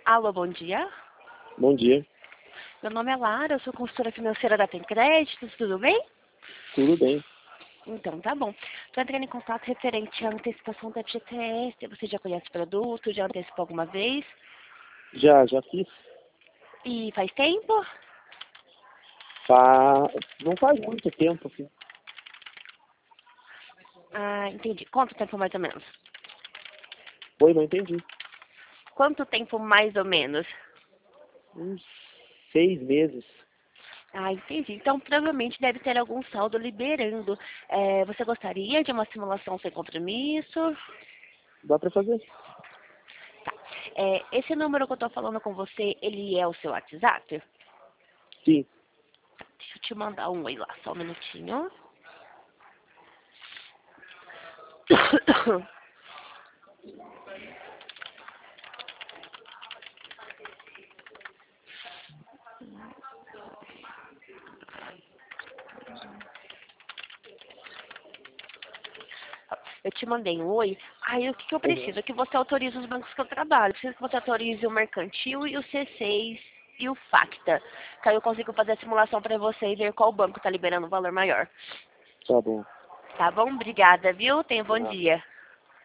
Alô, bom dia. Bom dia, Meu nome é Lara, eu sou consultora financeira da Tem Créditos, tudo bem? tudo bem? Então, tá bom. Estou entrando em contato referente à antecipação da FGTS. Você já conhece o produto? Já antecipou alguma vez? Já fiz. E faz tempo? Não faz muito tempo, assim. Ah, entendi. Quanto tempo mais ou menos? Oi, não entendi. Quanto tempo mais ou menos? Uns 6 meses. Ah, entendi. Então, provavelmente deve ter algum saldo liberando. Você gostaria de uma simulação sem compromisso? Dá pra fazer? Esse número que eu estou falando com você, ele é o seu WhatsApp? Sim. Deixa eu te mandar um oi lá, só um minutinho. Eu te mandei um oi. Aí o que, que eu Uhum. preciso? Que você autorize os bancos que eu trabalho. Preciso que você autorize o Mercantil e o C6 e o Facta. Que aí eu consigo fazer a simulação para você e ver qual banco está liberando o valor maior. Tá bom. Tá bom? Obrigada, viu? Tenha um bom Ah. dia.